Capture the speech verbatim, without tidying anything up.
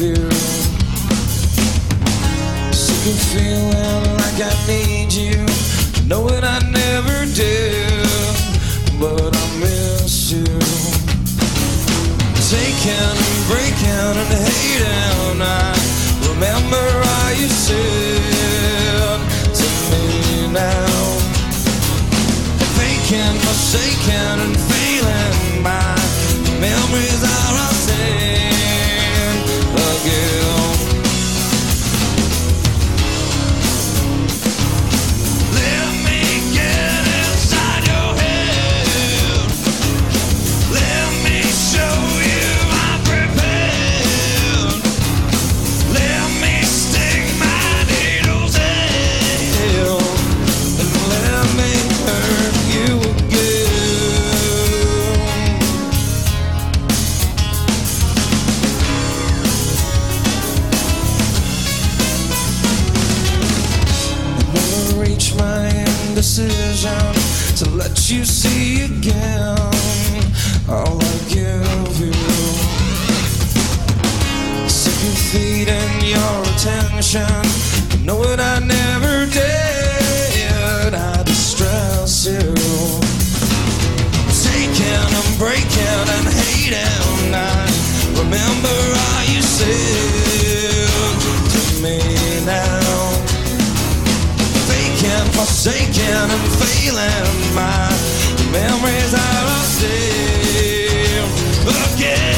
you. Sick of feeling like I need you. Know it I never did, but I miss you. Taking and breaking and hating, I remember how you said to me now. Faking, forsaken and failing, my memories are all seen again. Let me get inside your head. Let me show you I'm prepared. Let me stick my needles in and let me hurt you again. I never reach my indecision to let you see again all I give you. Sick of feeding your attention. You know what I never did. I distress you. Taking and breaking and hating, I remember how you said to me now. Faking, forsaken and failing, my memories are all still again.